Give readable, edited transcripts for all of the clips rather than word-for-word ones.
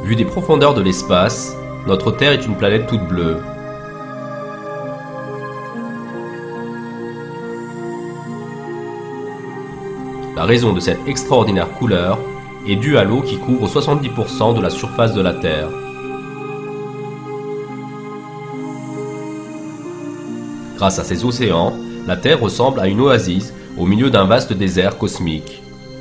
Vue des profondeurs de l'espace, notre Terre est une planète toute bleue. La raison de cette extraordinaire couleur est due à l'eau qui couvre 70% de la surface de la Terre. Grâce à ces océans, la Terre ressemble à une oasis au milieu d'un vaste désert cosmique.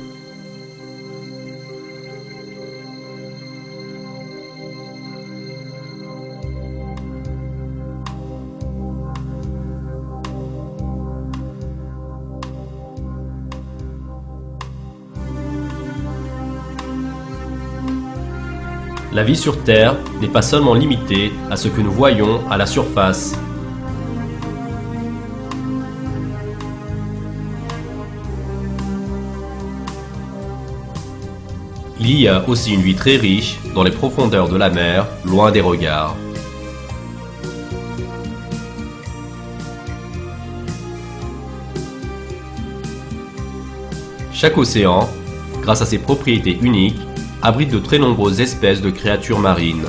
La vie sur Terre n'est pas seulement limitée à ce que nous voyons à la surface. Il y a aussi une vie très riche dans les profondeurs de la mer, loin des regards. Chaque océan, grâce à ses propriétés uniques, abrite de très nombreuses espèces de créatures marines.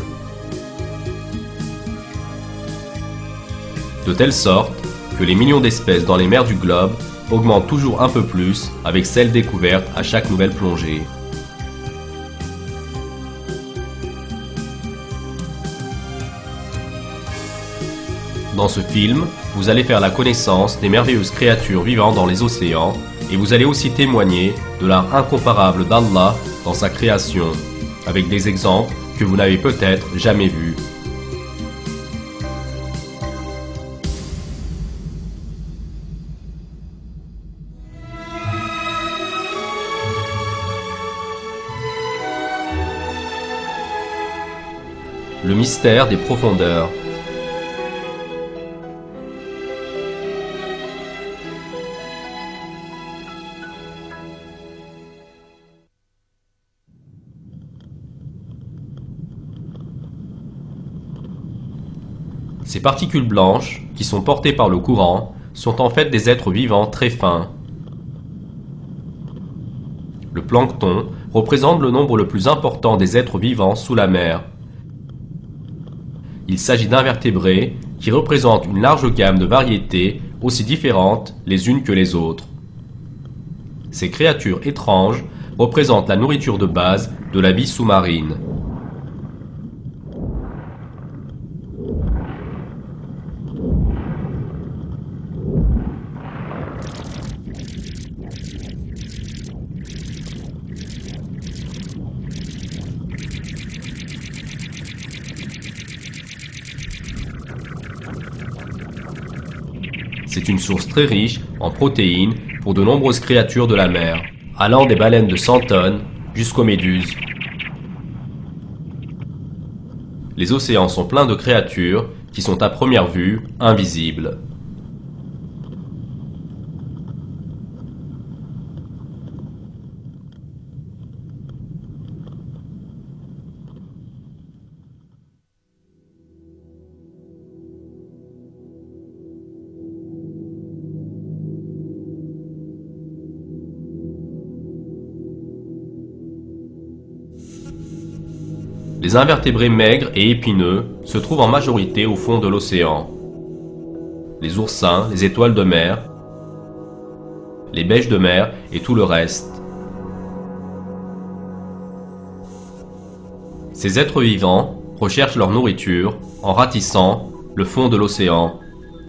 De telle sorte que les millions d'espèces dans les mers du globe augmentent toujours un peu plus avec celles découvertes à chaque nouvelle plongée. Dans ce film, vous allez faire la connaissance des merveilleuses créatures vivant dans les océans et vous allez aussi témoigner de l'art incomparable d'Allah dans sa création, avec des exemples que vous n'avez peut-être jamais vus. Le mystère des profondeurs. Ces particules blanches, qui sont portées par le courant, sont en fait des êtres vivants très fins. Le plancton représente le nombre le plus important des êtres vivants sous la mer. Il s'agit d'invertébrés qui représentent une large gamme de variétés aussi différentes les unes que les autres. Ces créatures étranges représentent la nourriture de base de la vie sous-marine. C'est une source très riche en protéines pour de nombreuses créatures de la mer, allant des baleines de 100 tonnes jusqu'aux méduses. Les océans sont pleins de créatures qui sont à première vue invisibles. Les invertébrés maigres et épineux se trouvent en majorité au fond de l'océan. Les oursins, les étoiles de mer, les bêches de mer et tout le reste. Ces êtres vivants recherchent leur nourriture en ratissant le fond de l'océan.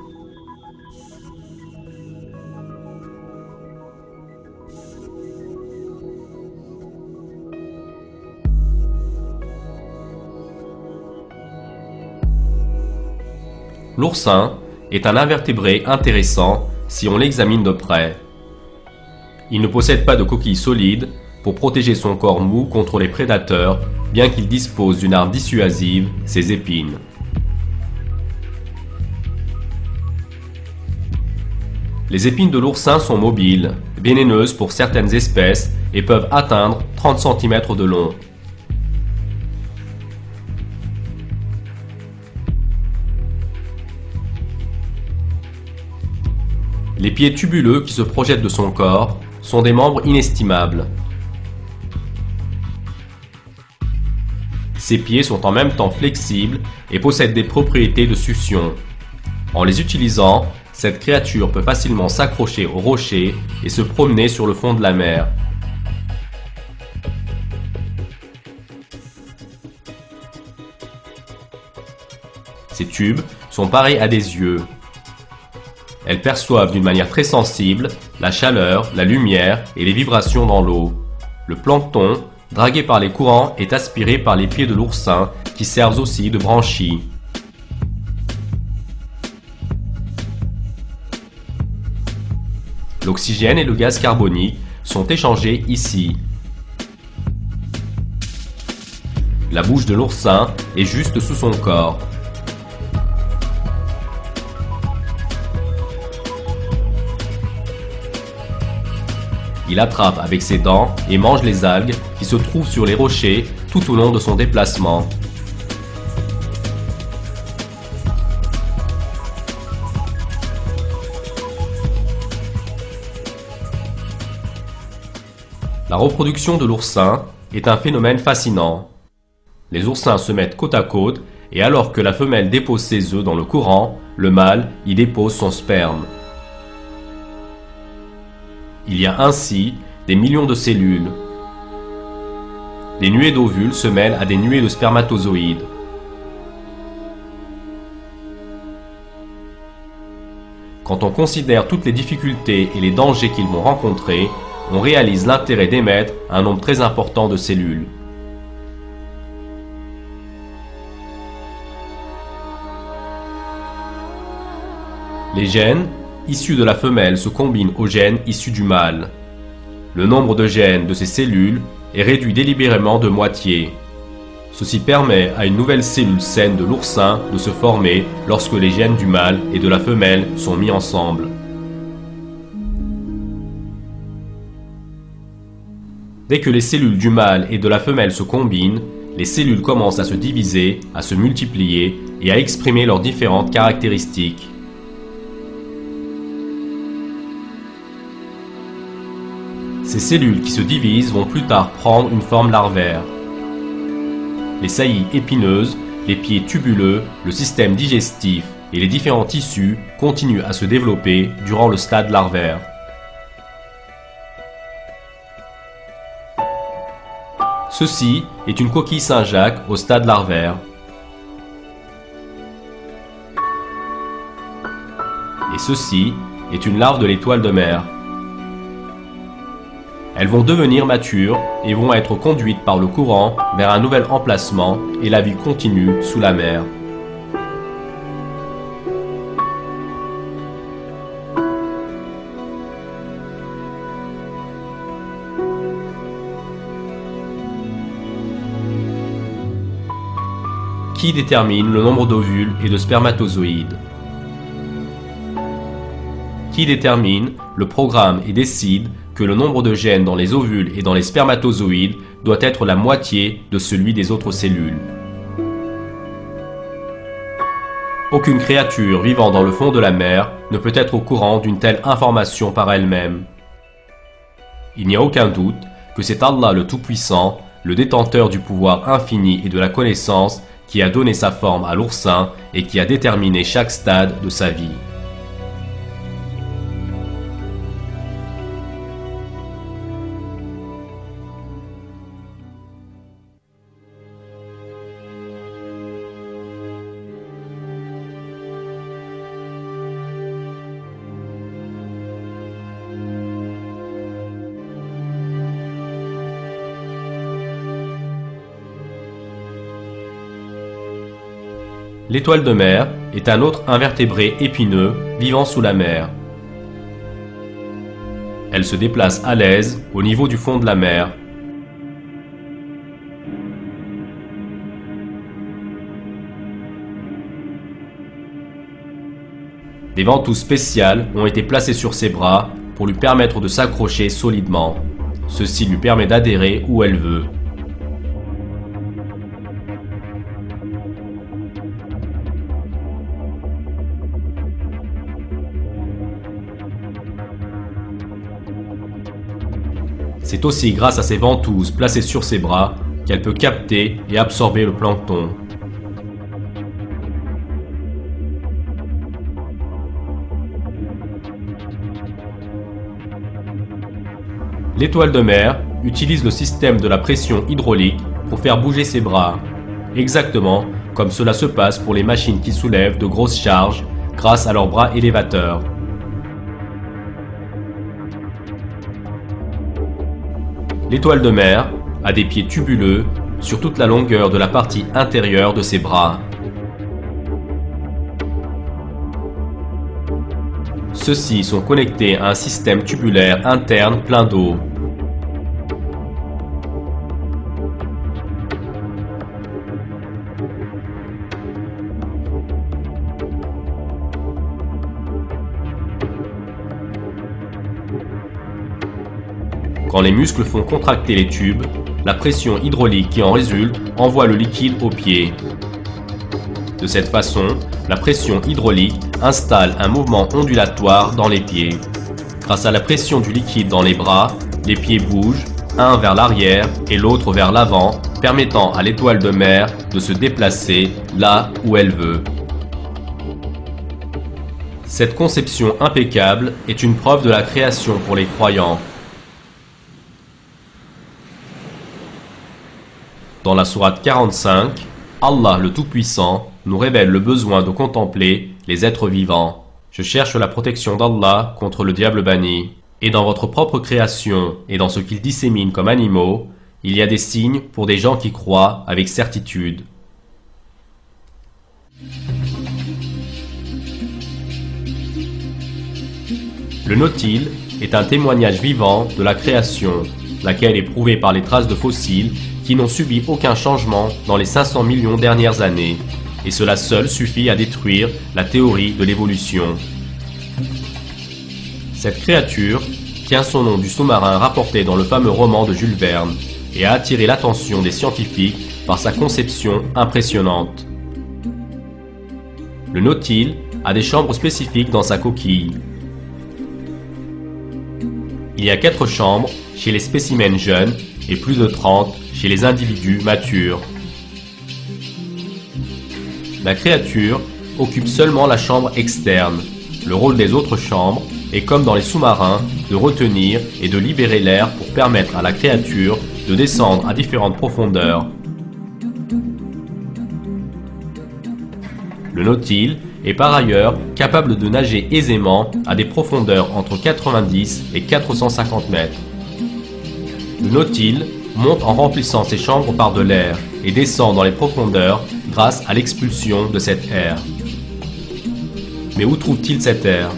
L'oursin est un invertébré intéressant si on l'examine de près. Il ne possède pas de coquille solide pour protéger son corps mou contre les prédateurs, bien qu'il dispose d'une arme dissuasive, ses épines. Les épines de l'oursin sont mobiles, vénéneuses pour certaines espèces et peuvent atteindre 30 cm de long. Les pieds tubuleux qui se projettent de son corps sont des membres inestimables. Ses pieds sont en même temps flexibles et possèdent des propriétés de succion. En les utilisant, cette créature peut facilement s'accrocher aux rochers et se promener sur le fond de la mer. Ces tubes sont pareils à des yeux. Elles perçoivent d'une manière très sensible la chaleur, la lumière et les vibrations dans l'eau. Le plancton, dragué par les courants, est aspiré par les pieds de l'oursin qui servent aussi de branchies. L'oxygène et le gaz carbonique sont échangés ici. La bouche de l'oursin est juste sous son corps. Il attrape avec ses dents et mange les algues qui se trouvent sur les rochers tout au long de son déplacement. La reproduction de l'oursin est un phénomène fascinant. Les oursins se mettent côte à côte et alors que la femelle dépose ses œufs dans le courant, le mâle y dépose son sperme. Il y a ainsi des millions de cellules. Des nuées d'ovules se mêlent à des nuées de spermatozoïdes. Quand on considère toutes les difficultés et les dangers qu'ils vont rencontrer, on réalise l'intérêt d'émettre un nombre très important de cellules. Les gènes issus de la femelle se combinent aux gènes issus du mâle. Le nombre de gènes de ces cellules est réduit délibérément de moitié. Ceci permet à une nouvelle cellule saine de l'oursin de se former lorsque les gènes du mâle et de la femelle sont mis ensemble. Dès que les cellules du mâle et de la femelle se combinent, les cellules commencent à se diviser, à se multiplier et à exprimer leurs différentes caractéristiques. Ces cellules qui se divisent vont plus tard prendre une forme larvaire. Les saillies épineuses, les pieds tubuleux, le système digestif et les différents tissus continuent à se développer durant le stade larvaire. Ceci est une coquille Saint-Jacques au stade larvaire. Et ceci est une larve de l'étoile de mer. Elles vont devenir matures et vont être conduites par le courant vers un nouvel emplacement et la vie continue sous la mer. Qui détermine le nombre d'ovules et de spermatozoïdes? Qui détermine le programme et décide que le nombre de gènes dans les ovules et dans les spermatozoïdes doit être la moitié de celui des autres cellules? Aucune créature vivant dans le fond de la mer ne peut être au courant d'une telle information par elle-même. Il n'y a aucun doute que c'est Allah le Tout-Puissant, le détenteur du pouvoir infini et de la connaissance, qui a donné sa forme à l'oursin et qui a déterminé chaque stade de sa vie. L'étoile de mer est un autre invertébré épineux vivant sous la mer. Elle se déplace à l'aise au niveau du fond de la mer. Des ventouses spéciales ont été placées sur ses bras pour lui permettre de s'accrocher solidement. Ceci lui permet d'adhérer où elle veut. C'est aussi grâce à ces ventouses placées sur ses bras qu'elle peut capter et absorber le plancton. L'étoile de mer utilise le système de la pression hydraulique pour faire bouger ses bras, exactement comme cela se passe pour les machines qui soulèvent de grosses charges grâce à leurs bras élévateurs. L'étoile de mer a des pieds tubuleux sur toute la longueur de la partie intérieure de ses bras. Ceux-ci sont connectés à un système tubulaire interne plein d'eau. Quand les muscles font contracter les tubes, la pression hydraulique qui en résulte envoie le liquide aux pieds. De cette façon, la pression hydraulique installe un mouvement ondulatoire dans les pieds. Grâce à la pression du liquide dans les bras, les pieds bougent, un vers l'arrière et l'autre vers l'avant, permettant à l'étoile de mer de se déplacer là où elle veut. Cette conception impeccable est une preuve de la création pour les croyants. Dans la sourate 45, Allah le Tout-Puissant nous révèle le besoin de contempler les êtres vivants. Je cherche la protection d'Allah contre le diable banni. Et dans votre propre création et dans ce qu'il dissémine comme animaux, il y a des signes pour des gens qui croient avec certitude. Le Nautile est un témoignage vivant de la création, laquelle est prouvée par les traces de fossiles qui n'ont subi aucun changement dans les 500 millions dernières années, et cela seul suffit à détruire la théorie de l'évolution. Cette créature tient son nom du sous-marin rapporté dans le fameux roman de Jules Verne et a attiré l'attention des scientifiques par sa conception impressionnante. Le Nautile a des chambres spécifiques dans sa coquille. Il y a 4 chambres chez les spécimens jeunes et plus de 30 chez les individus matures. La créature occupe seulement la chambre externe. Le rôle des autres chambres est, comme dans les sous-marins, de retenir et de libérer l'air pour permettre à la créature de descendre à différentes profondeurs. Le Nautile est par ailleurs capable de nager aisément à des profondeurs entre 90 et 450 mètres. Le Nautile monte en remplissant ses chambres par de l'air et descend dans les profondeurs grâce à l'expulsion de cet air. Mais où trouve-t-il cet air?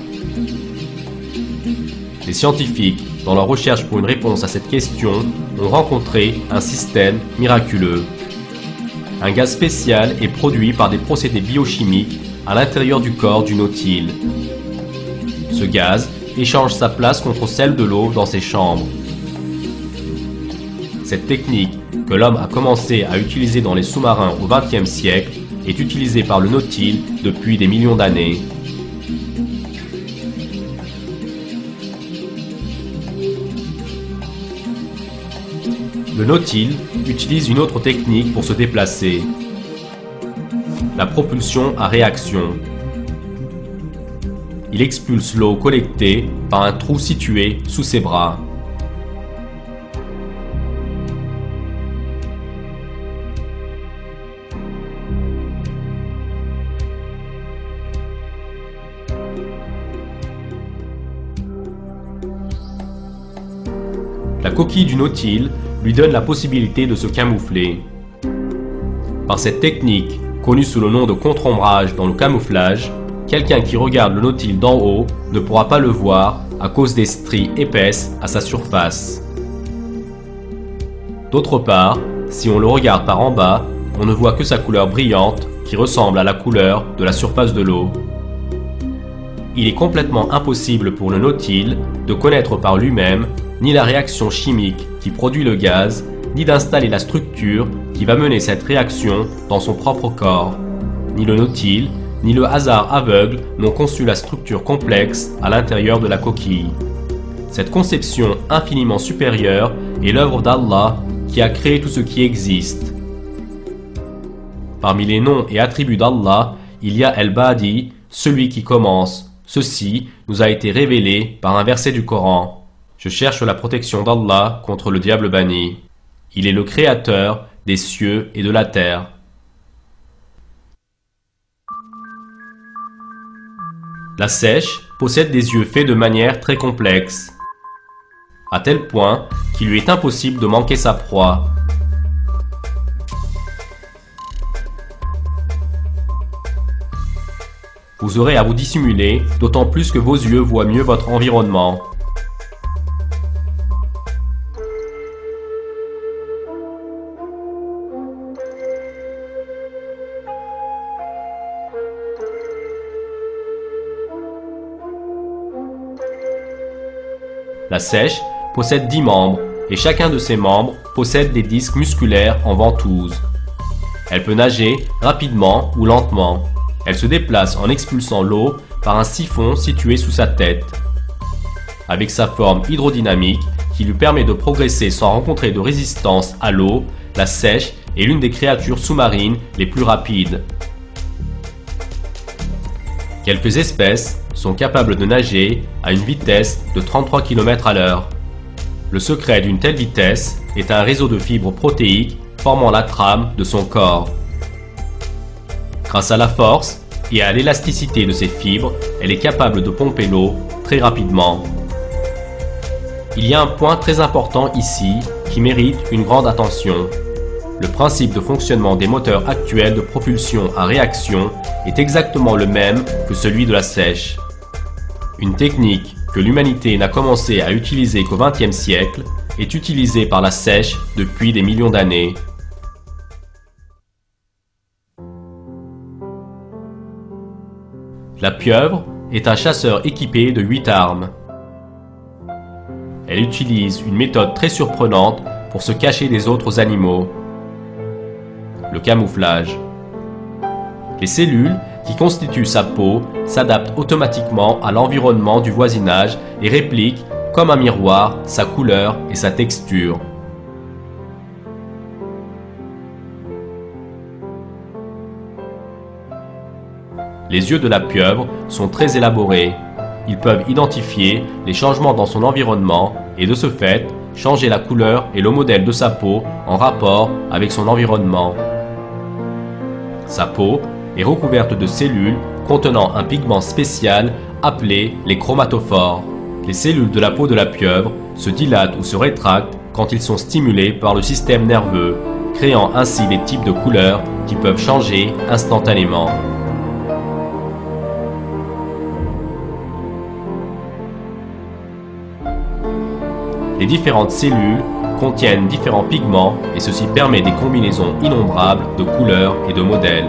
Les scientifiques, dans leur recherche pour une réponse à cette question, ont rencontré un système miraculeux. Un gaz spécial est produit par des procédés biochimiques à l'intérieur du corps du Nautile. Ce gaz échange sa place contre celle de l'eau dans ses chambres. Cette technique, que l'homme a commencé à utiliser dans les sous-marins au XXe siècle, est utilisée par le Nautile depuis des millions d'années. Le Nautile utilise une autre technique pour se déplacer, la propulsion à réaction. Il expulse l'eau collectée par un trou situé sous ses bras. La coquille du Nautile lui donne la possibilité de se camoufler. Par cette technique, connue sous le nom de contre-ombrage dans le camouflage, quelqu'un qui regarde le Nautile d'en haut ne pourra pas le voir à cause des stries épaisses à sa surface. D'autre part, si on le regarde par en bas, on ne voit que sa couleur brillante qui ressemble à la couleur de la surface de l'eau. Il est complètement impossible pour le Nautile de connaître par lui-même ni la réaction chimique qui produit le gaz, ni d'installer la structure qui va mener cette réaction dans son propre corps. Ni le Nautile, ni le hasard aveugle n'ont conçu la structure complexe à l'intérieur de la coquille. Cette conception infiniment supérieure est l'œuvre d'Allah qui a créé tout ce qui existe. Parmi les noms et attributs d'Allah, il y a El-Badi, celui qui commence. Ceci nous a été révélé par un verset du Coran. Je cherche la protection d'Allah contre le diable banni. Il est le créateur des cieux et de la terre. La seiche possède des yeux faits de manière très complexe, à tel point qu'il lui est impossible de manquer sa proie. Vous aurez à vous dissimuler, d'autant plus que vos yeux voient mieux votre environnement. La seiche possède 10 membres et chacun de ces membres possède des disques musculaires en ventouse. Elle peut nager rapidement ou lentement. Elle se déplace en expulsant l'eau par un siphon situé sous sa tête. Avec sa forme hydrodynamique qui lui permet de progresser sans rencontrer de résistance à l'eau, la seiche est l'une des créatures sous-marines les plus rapides. Quelques espèces sont capables de nager à une vitesse de 33 km/h. Le secret d'une telle vitesse est un réseau de fibres protéiques formant la trame de son corps. Grâce à la force et à l'élasticité de ces fibres, elle est capable de pomper l'eau très rapidement. Il y a un point très important ici qui mérite une grande attention. Le principe de fonctionnement des moteurs actuels de propulsion à réaction est exactement le même que celui de la seiche. Une technique que l'humanité n'a commencé à utiliser qu'au XXe siècle est utilisée par la seiche depuis des millions d'années. La pieuvre est un chasseur équipé de 8 armes. Elle utilise une méthode très surprenante pour se cacher des autres animaux. Le camouflage. Les cellules qui constituent sa peau s'adaptent automatiquement à l'environnement du voisinage et répliquent, comme un miroir, sa couleur et sa texture. Les yeux de la pieuvre sont très élaborés. Ils peuvent identifier les changements dans son environnement et de ce fait, changer la couleur et le modèle de sa peau en rapport avec son environnement. Sa peau est recouverte de cellules contenant un pigment spécial appelé les chromatophores. Les cellules de la peau de la pieuvre se dilatent ou se rétractent quand ils sont stimulés par le système nerveux, créant ainsi des types de couleurs qui peuvent changer instantanément. Les différentes cellules contiennent différents pigments et ceci permet des combinaisons innombrables de couleurs et de modèles.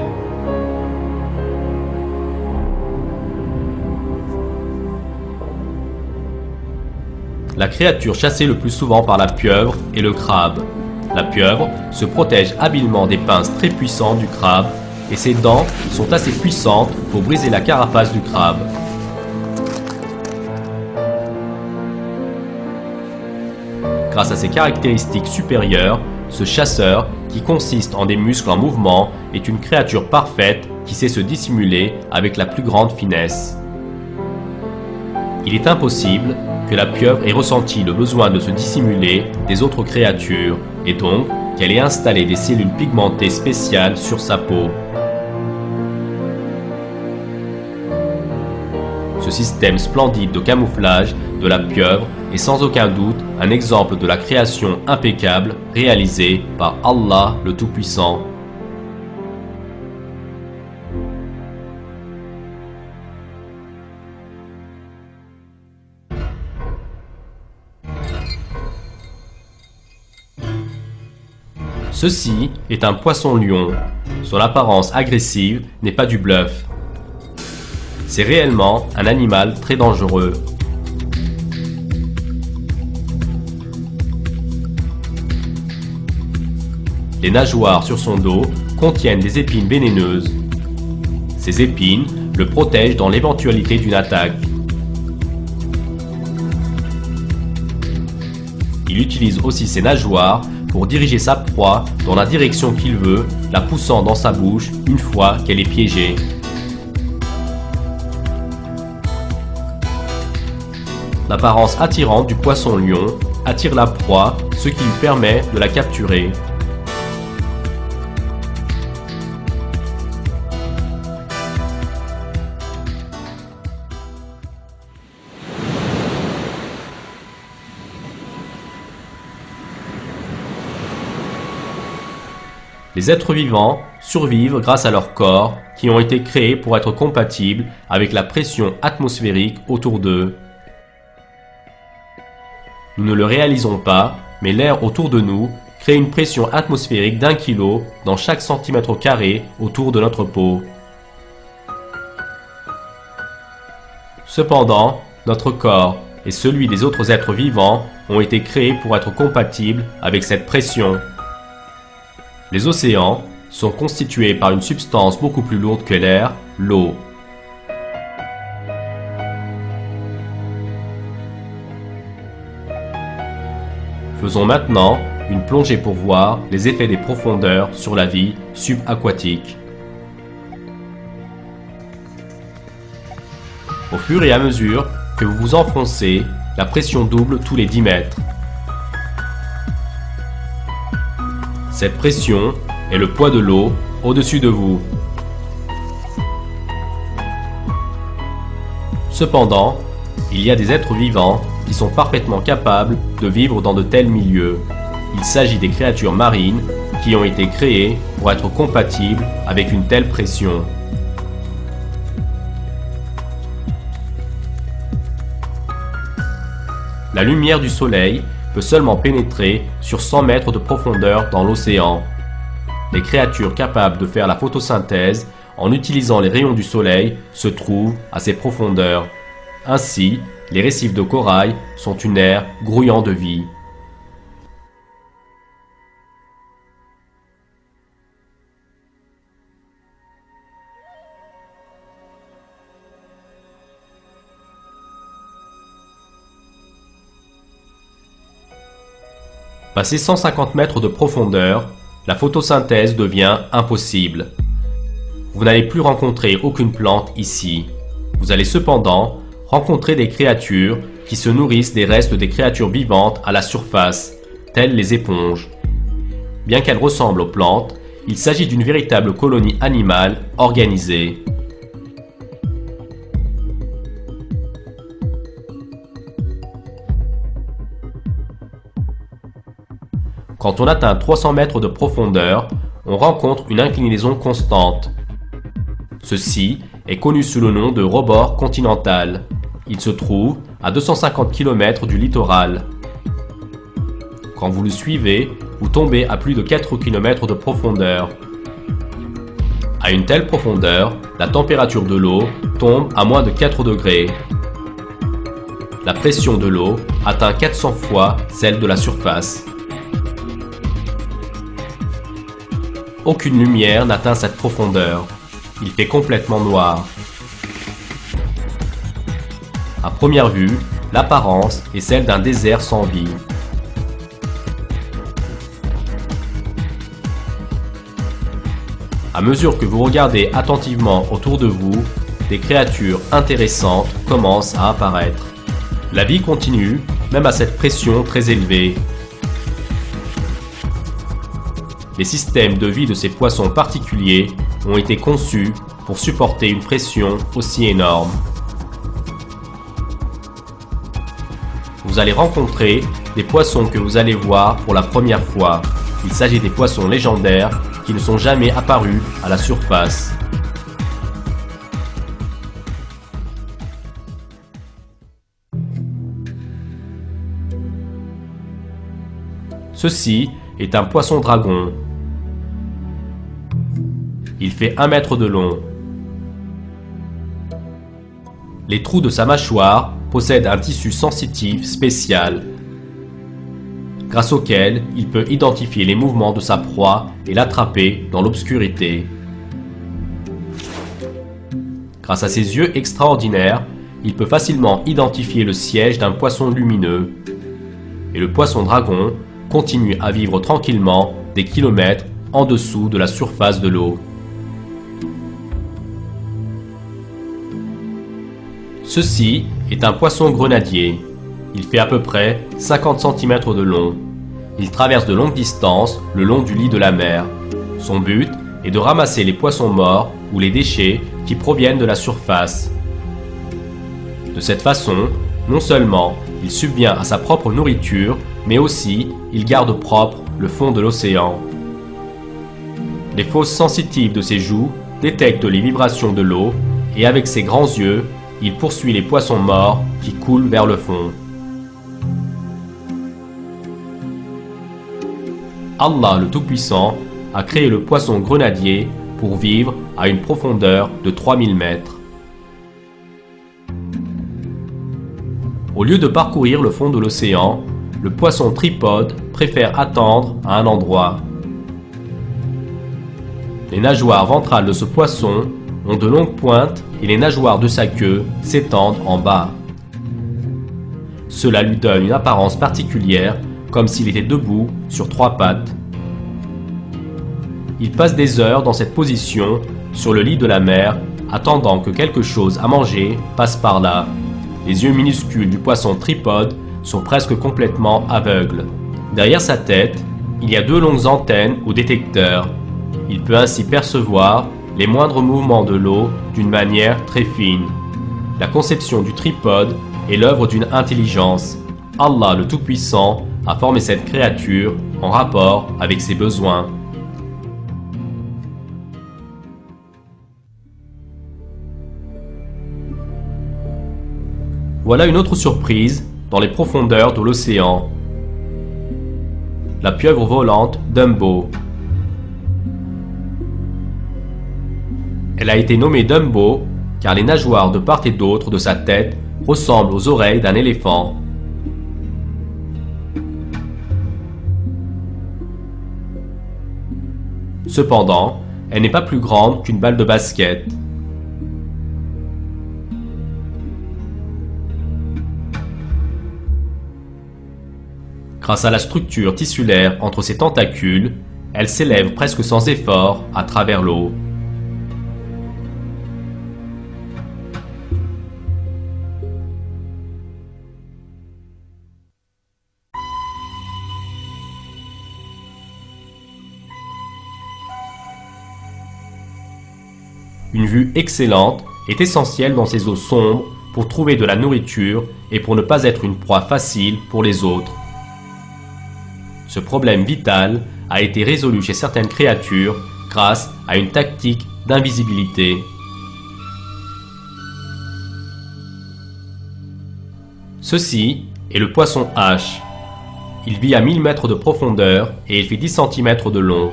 La créature chassée le plus souvent par la pieuvre est le crabe. La pieuvre se protège habilement des pinces très puissantes du crabe et ses dents sont assez puissantes pour briser la carapace du crabe. Grâce à ses caractéristiques supérieures, ce chasseur, qui consiste en des muscles en mouvement, est une créature parfaite qui sait se dissimuler avec la plus grande finesse. Il est impossible que la pieuvre ait ressenti le besoin de se dissimuler des autres créatures, et donc qu'elle ait installé des cellules pigmentées spéciales sur sa peau. Ce système splendide de camouflage de la pieuvre est sans aucun doute un exemple de la création impeccable réalisée par Allah le Tout-Puissant. Ceci est un poisson-lion. Son apparence agressive n'est pas du bluff. C'est réellement un animal très dangereux. Les nageoires sur son dos contiennent des épines vénéneuses. Ces épines le protègent dans l'éventualité d'une attaque. Il utilise aussi ses nageoires pour diriger sa proie dans la direction qu'il veut, la poussant dans sa bouche une fois qu'elle est piégée. L'apparence attirante du poisson-lion attire la proie, ce qui lui permet de la capturer. Les êtres vivants survivent grâce à leurs corps qui ont été créés pour être compatibles avec la pression atmosphérique autour d'eux. Nous ne le réalisons pas, mais l'air autour de nous crée une pression atmosphérique d'1 kg dans chaque centimètre carré autour de notre peau. Cependant, notre corps et celui des autres êtres vivants ont été créés pour être compatibles avec cette pression. Les océans sont constitués par une substance beaucoup plus lourde que l'air, l'eau. Faisons maintenant une plongée pour voir les effets des profondeurs sur la vie subaquatique. Au fur et à mesure que vous vous enfoncez, la pression double tous les 10 mètres. Cette pression est le poids de l'eau au-dessus de vous. Cependant, il y a des êtres vivants qui sont parfaitement capables de vivre dans de tels milieux. Il s'agit des créatures marines qui ont été créées pour être compatibles avec une telle pression. La lumière du soleil peut seulement pénétrer sur 100 mètres de profondeur dans l'océan. Les créatures capables de faire la photosynthèse en utilisant les rayons du soleil se trouvent à ces profondeurs. Ainsi, les récifs de corail sont une ère grouillant de vie. Passé 150 mètres de profondeur, la photosynthèse devient impossible. Vous n'allez plus rencontrer aucune plante ici. Vous allez cependant rencontrer des créatures qui se nourrissent des restes des créatures vivantes à la surface, telles les éponges. Bien qu'elles ressemblent aux plantes, il s'agit d'une véritable colonie animale organisée. Quand on atteint 300 mètres de profondeur, on rencontre une inclinaison constante. Ceci est connu sous le nom de rebord continental. Il se trouve à 250 km du littoral. Quand vous le suivez, vous tombez à plus de 4 km de profondeur. À une telle profondeur, la température de l'eau tombe à moins de 4 degrés. La pression de l'eau atteint 400 fois celle de la surface. Aucune lumière n'atteint cette profondeur. Il fait complètement noir. À première vue, l'apparence est celle d'un désert sans vie. À mesure que vous regardez attentivement autour de vous, des créatures intéressantes commencent à apparaître. La vie continue, même à cette pression très élevée. Les systèmes de vie de ces poissons particuliers ont été conçus pour supporter une pression aussi énorme. Vous allez rencontrer des poissons que vous allez voir pour la première fois. Il s'agit des poissons légendaires qui ne sont jamais apparus à la surface. Ceci est un poisson dragon. Il fait 1 mètre de long. Les trous de sa mâchoire possèdent un tissu sensitif spécial, grâce auquel il peut identifier les mouvements de sa proie et l'attraper dans l'obscurité. Grâce à ses yeux extraordinaires, il peut facilement identifier le siège d'un poisson lumineux. Et le poisson dragon continuent à vivre tranquillement des kilomètres en dessous de la surface de l'eau. Ceci est un poisson grenadier. Il fait à peu près 50 cm de long. Il traverse de longues distances le long du lit de la mer. Son but est de ramasser les poissons morts ou les déchets qui proviennent de la surface. De cette façon, non seulement il subvient à sa propre nourriture, mais aussi il garde propre le fond de l'océan. Les fosses sensitives de ses joues détectent les vibrations de l'eau et avec ses grands yeux, il poursuit les poissons morts qui coulent vers le fond. Allah le Tout-Puissant a créé le poisson grenadier pour vivre à une profondeur de 3000 mètres. Au lieu de parcourir le fond de l'océan, le poisson tripode préfère attendre à un endroit. Les nageoires ventrales de ce poisson ont de longues pointes et les nageoires de sa queue s'étendent en bas. Cela lui donne une apparence particulière, comme s'il était debout sur 3 pattes. Il passe des heures dans cette position sur le lit de la mer, attendant que quelque chose à manger passe par là. Les yeux minuscules du poisson tripode sont presque complètement aveugles. Derrière sa tête, il y a 2 longues antennes ou détecteurs. Il peut ainsi percevoir les moindres mouvements de l'eau d'une manière très fine. La conception du tripode est l'œuvre d'une intelligence. Allah le Tout-Puissant a formé cette créature en rapport avec ses besoins. Voilà une autre surprise dans les profondeurs de l'océan. La pieuvre volante Dumbo. Elle a été nommée Dumbo car les nageoires de part et d'autre de sa tête ressemblent aux oreilles d'un éléphant. Cependant, elle n'est pas plus grande qu'une balle de basket. Grâce à la structure tissulaire entre ses tentacules, elle s'élève presque sans effort à travers l'eau. Une vue excellente est essentielle dans ces eaux sombres pour trouver de la nourriture et pour ne pas être une proie facile pour les autres. Ce problème vital a été résolu chez certaines créatures grâce à une tactique d'invisibilité. Ceci est le poisson hache. Il vit à 1000 mètres de profondeur et il fait 10 cm de long.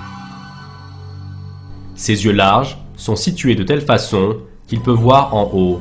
Ses yeux larges sont situés de telle façon qu'il peut voir en haut.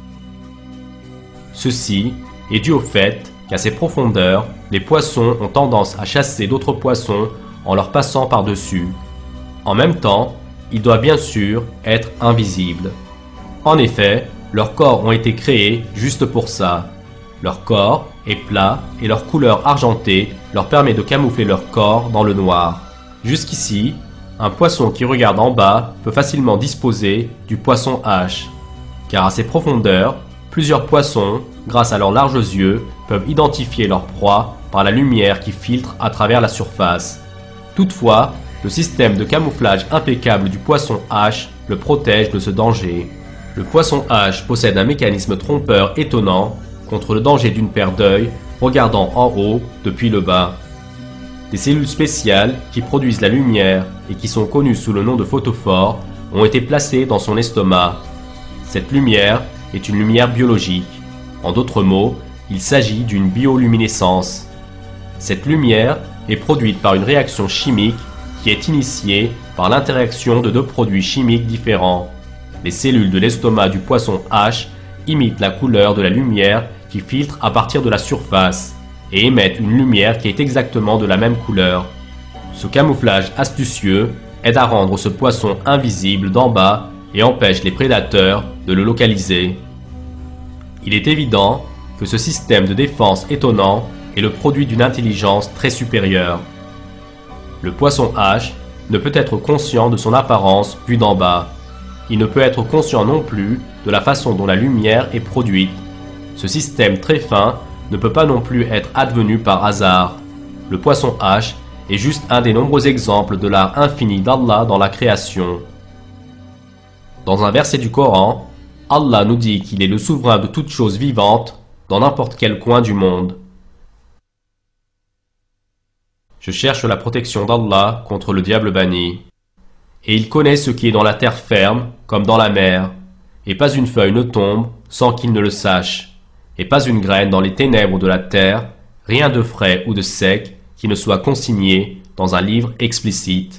Ceci est dû au fait qu'à ces profondeurs, les poissons ont tendance à chasser d'autres poissons en leur passant par-dessus. En même temps, ils doivent bien sûr être invisibles. En effet, leurs corps ont été créés juste pour ça. Leur corps est plat et leur couleur argentée leur permet de camoufler leur corps dans le noir. Jusqu'ici, un poisson qui regarde en bas peut facilement disposer du poisson hache, car à ces profondeurs, plusieurs poissons, grâce à leurs larges yeux, peuvent identifier leur proie par la lumière qui filtre à travers la surface. Toutefois, le système de camouflage impeccable du poisson hache le protège de ce danger. Le poisson hache possède un mécanisme trompeur étonnant contre le danger d'une paire d'œils regardant en haut depuis le bas. Des cellules spéciales qui produisent la lumière et qui sont connues sous le nom de photophores ont été placées dans son estomac. Cette lumière est une lumière biologique. En d'autres mots, il s'agit d'une bioluminescence. Cette lumière est produite par une réaction chimique qui est initiée par l'interaction de 2 produits chimiques différents. Les cellules de l'estomac du poisson hache imitent la couleur de la lumière qui filtre à partir de la surface et émettent une lumière qui est exactement de la même couleur. Ce camouflage astucieux aide à rendre ce poisson invisible d'en bas et empêche les prédateurs de le localiser. Il est évident que ce système de défense étonnant est le produit d'une intelligence très supérieure. Le poisson H ne peut être conscient de son apparence vue d'en bas. Il ne peut être conscient non plus de la façon dont la lumière est produite. Ce système très fin ne peut pas non plus être advenu par hasard. Le poisson H est juste un des nombreux exemples de l'art infini d'Allah dans la création. Dans un verset du Coran, Allah nous dit qu'il est le souverain de toutes choses vivantes dans n'importe quel coin du monde. Je cherche la protection d'Allah contre le diable banni. Et il connaît ce qui est dans la terre ferme comme dans la mer, et pas une feuille ne tombe sans qu'il ne le sache, et pas une graine dans les ténèbres de la terre, rien de frais ou de sec qui ne soit consigné dans un livre explicite.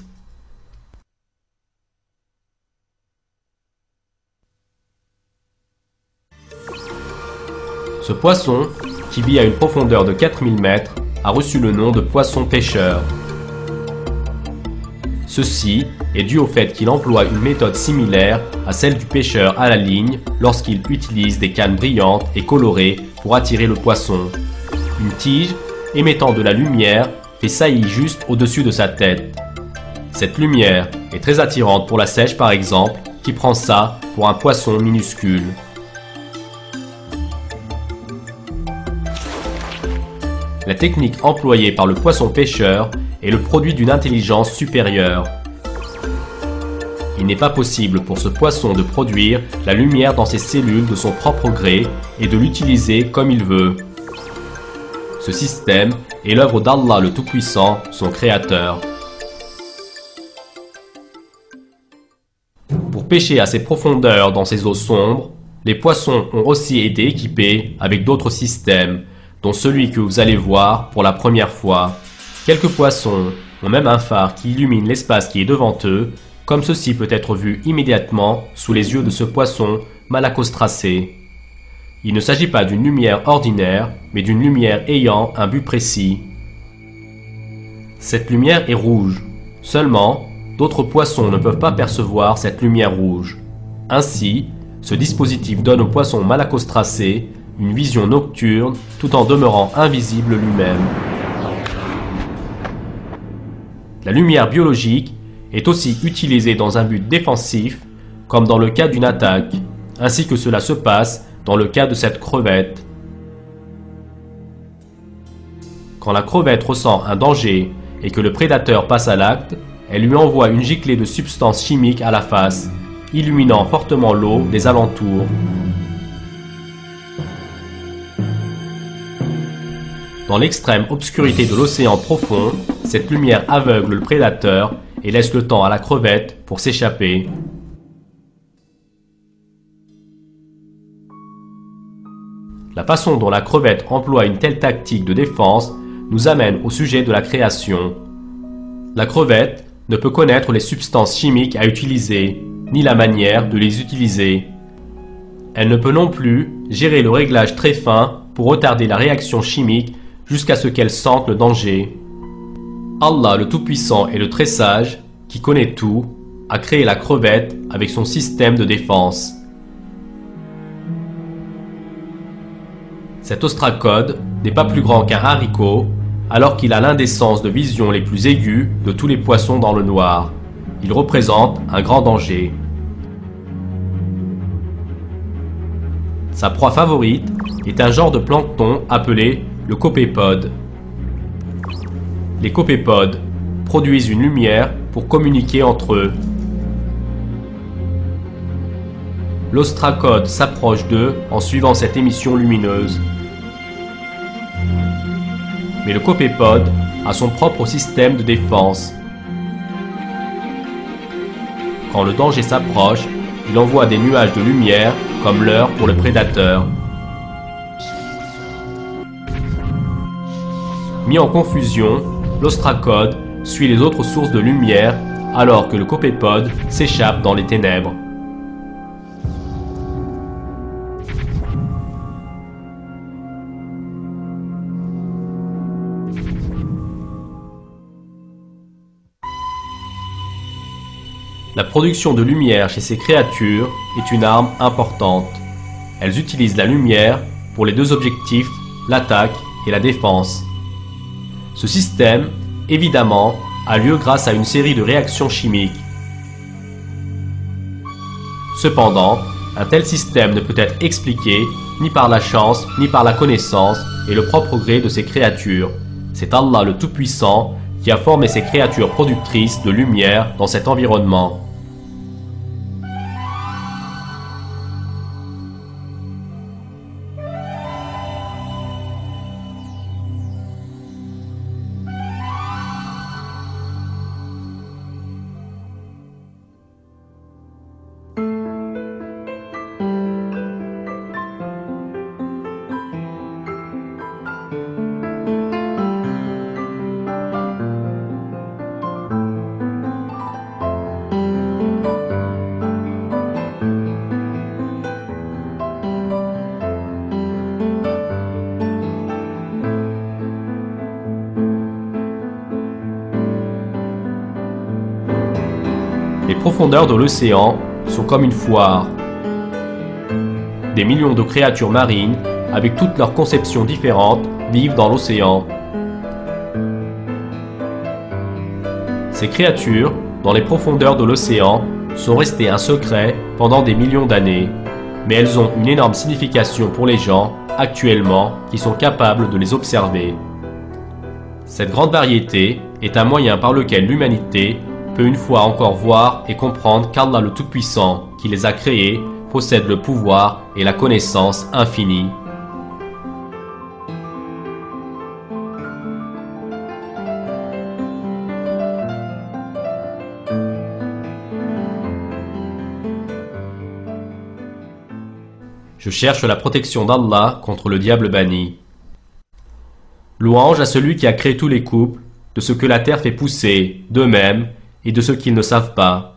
Ce poisson, qui vit à une profondeur de 4000 mètres, a reçu le nom de poisson pêcheur. Ceci est dû au fait qu'il emploie une méthode similaire à celle du pêcheur à la ligne lorsqu'il utilise des cannes brillantes et colorées pour attirer le poisson. Une tige émettant de la lumière fait saillie juste au-dessus de sa tête. Cette lumière est très attirante pour la seiche par exemple, qui prend ça pour un poisson minuscule. La technique employée par le poisson pêcheur est le produit d'une intelligence supérieure. Il n'est pas possible pour ce poisson de produire la lumière dans ses cellules de son propre gré et de l'utiliser comme il veut. Ce système est l'œuvre d'Allah le Tout-Puissant, son Créateur. Pour pêcher à ces profondeurs dans ces eaux sombres, les poissons ont aussi été équipés avec d'autres systèmes, dont celui que vous allez voir pour la première fois. Quelques poissons ont même un phare qui illumine l'espace qui est devant eux, comme ceci peut être vu immédiatement sous les yeux de ce poisson malacostracé. Il ne s'agit pas d'une lumière ordinaire, mais d'une lumière ayant un but précis. Cette lumière est rouge. Seulement, d'autres poissons ne peuvent pas percevoir cette lumière rouge. Ainsi, ce dispositif donne au poisson malacostracé une vision nocturne tout en demeurant invisible lui-même. La lumière biologique est aussi utilisée dans un but défensif, comme dans le cas d'une attaque, ainsi que cela se passe dans le cas de cette crevette. Quand la crevette ressent un danger et que le prédateur passe à l'acte, elle lui envoie une giclée de substances chimiques à la face, illuminant fortement l'eau des alentours. Dans l'extrême obscurité de l'océan profond, cette lumière aveugle le prédateur et laisse le temps à la crevette pour s'échapper. La façon dont la crevette emploie une telle tactique de défense nous amène au sujet de la création. La crevette ne peut connaître les substances chimiques à utiliser, ni la manière de les utiliser. Elle ne peut non plus gérer le réglage très fin pour retarder la réaction chimique jusqu'à ce qu'elle sente le danger. Allah le Tout-Puissant et le Très Sage, qui connaît tout, a créé la crevette avec son système de défense. Cet ostracode n'est pas plus grand qu'un haricot, alors qu'il a l'un des sens de vision les plus aigus de tous les poissons dans le noir. Il représente un grand danger. Sa proie favorite est un genre de plancton appelé le copépode. Les copépodes produisent une lumière pour communiquer entre eux. L'ostracode s'approche d'eux en suivant cette émission lumineuse. Mais le copépode a son propre système de défense. Quand le danger s'approche, il envoie des nuages de lumière comme leurre pour le prédateur. Mis en confusion, l'ostracode suit les autres sources de lumière alors que le copépode s'échappe dans les ténèbres. La production de lumière chez ces créatures est une arme importante. Elles utilisent la lumière pour les deux objectifs, l'attaque et la défense. Ce système, évidemment, a lieu grâce à une série de réactions chimiques. Cependant, un tel système ne peut être expliqué ni par la chance, ni par la connaissance et le propre gré de ces créatures. C'est Allah le Tout-Puissant qui a formé ces créatures productrices de lumière dans cet environnement. Les profondeurs de l'océan sont comme une foire. Des millions de créatures marines, avec toutes leurs conceptions différentes, vivent dans l'océan. Ces créatures, dans les profondeurs de l'océan, sont restées un secret pendant des millions d'années, mais elles ont une énorme signification pour les gens, actuellement, qui sont capables de les observer. Cette grande variété est un moyen par lequel l'humanité peut une fois encore voir et comprendre qu'Allah le Tout-Puissant, qui les a créés, possède le pouvoir et la connaissance infinie. Je cherche la protection d'Allah contre le diable banni. Louange à celui qui a créé tous les couples, de ce que la terre fait pousser, d'eux-mêmes, et de ce qu'ils ne savent pas.